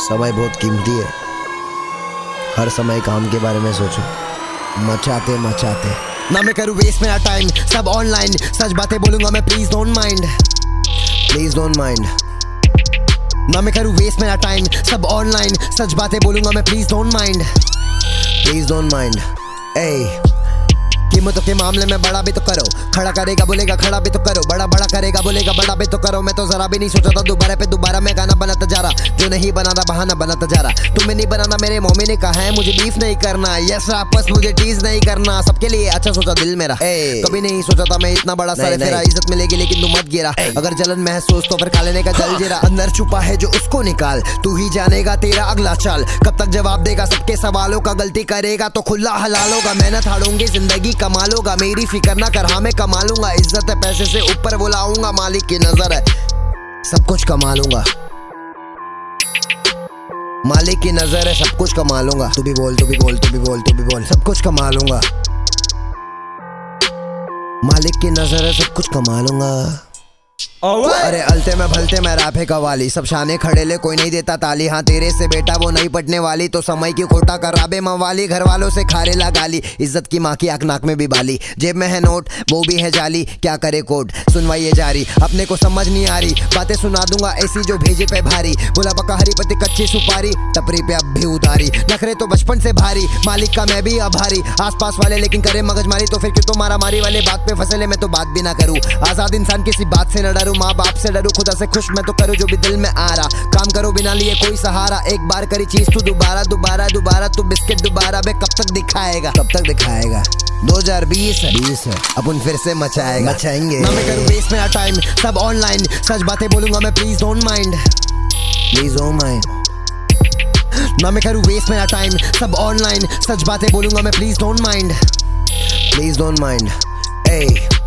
समय बहुत कीमती है। हर समय काम के बारे में सोचो। मचाते मचाते ना मैं करूँ वेस्ट मेरा टाइम, सब ऑनलाइन सच बातें बोलूंगा मैं, please don't mind, please don't mind. ना मैं करूँ वेस्ट मेरा टाइम, सब ऑनलाइन सच बातें बोलूंगा मैं, please don't mind, please don't mind. ए कीमतों के मामले में बड़ा भी तो करो, खड़ा करेगा बोलेगा खड़ा भी तो करो, बड़ा बड़ा करेगा बोलेगा बड़ा भी तो करो। मैं तो जरा भी नहीं सोचा था दोबारा पे दोबारा मैं गाना बनाता जा रहा, जो नहीं बनाना बहाना बनाता जा रहा। तुम्हें नहीं बनाना मेरे मम्मी ने कहा है, मुझे बीफ नहीं करना, यस आपस मुझे टीज नहीं करना, सबके लिए अच्छा सोचा दिल मेरा। कभी नहीं सोचा था मैं इतना बड़ा सर मेरा इज्जत मिलेगी, लेकिन तू मत गिरा। अगर जलन महसूस तो फिर खा लेने का जल जीरा, अंदर छुपा है जो उसको निकाल, तू ही जानेगा तेरा अगला चाल, कब तक जवाब देगा सबके सवालों का, गलती करेगा तो खुला हलाल होगा, मेहनत हारूंगी जिंदगी कमा लूंगा, मेरी फिक्र ना कर हाँ मैं कमा लूंगा, इज्जत है पैसे से ऊपर बुलाऊंगा, मालिक की नजर है सब कुछ कमा लूंगा, मालिक की नजर है सब कुछ कमा लूंगा। तू भी बोल तू भी बोल तू भी बोल तू भी बोल, सब कुछ कमा लूंगा, मालिक की नजर है सब कुछ कमा लूंगा। अरे अलते में भलते में राफे कवाली, सब शाने खड़े ले कोई नहीं देता ताली, हाँ तेरे से बेटा वो नहीं पटने वाली, तो समय की खोटा कर राबे मवाली, घर वालों से खारे ला गाली, इज्जत की माँ की आंख नाक में भी बाली, जेब में है नोट वो भी है जाली, क्या करे कोड सुनवाइए जारी, अपने को समझ नहीं आ रही, बातें सुना दूंगा ऐसी जो भेजे पे भारी, बोला पका हरी पत्ती कच्ची सुपारी, टपरी पे अब भी उतारी, नखरे तो बचपन से भारी, मालिक का मैं भी आभारी, आसपास वाले लेकिन करे मगजमारी, तो फिर क्यों तो मारा मारी वाले बात पे फंसे ले, मैं तो बात भी ना करूँ, आजाद इंसान किसी बात से न डरूं, माँ बाप से डरूं, खुदा से खुश मैं तो करूं जो भी दिल में आ रहा, काम करो बिना लिए कोई सहारा, एक बार करी चीज तू दोबारा दोबारा दोबारा, तू बिस्किट दोबारा बे कब तक दिखाएगा, कब तक दिखाएगा। 2020 है अपन फिर से मचाएगा, मचाएंगे ना मैं करूं वेस्ट मेरा टाइम, सब ऑनलाइन सच बातें बोलूंगा मैं, please don't mind, please don't mind. ना मैं करूं वेस्ट मेरा टाइम, सब ऑनलाइन सच बातें बोलूंगा मैं, please don't mind, please don't mind. A